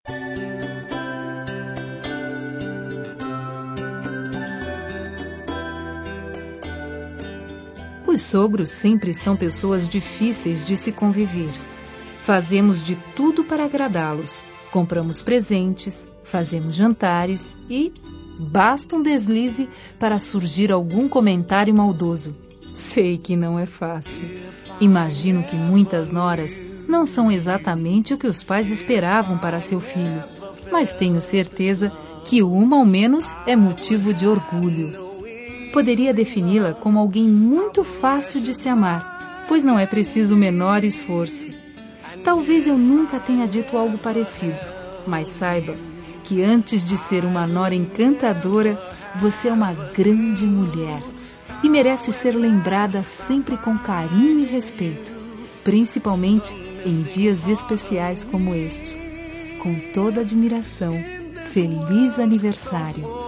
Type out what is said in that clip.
Os sogros sempre são pessoas difíceis de se conviver. Fazemos de tudo para agradá-los. Compramos presentes, fazemos jantares e basta um deslize para surgir algum comentário maldoso. Sei que não é fácil. Imagino que muitas noras não são exatamente o que os pais esperavam para seu filho, mas tenho certeza que uma ao menos é motivo de orgulho. Poderia defini-la como alguém muito fácil de se amar, pois não é preciso o menor esforço. Talvez eu nunca tenha dito algo parecido, mas saiba que antes de ser uma nora encantadora, você é uma grande mulher e merece ser lembrada sempre com carinho e respeito, principalmente em dias especiais como este. Com toda admiração, feliz aniversário!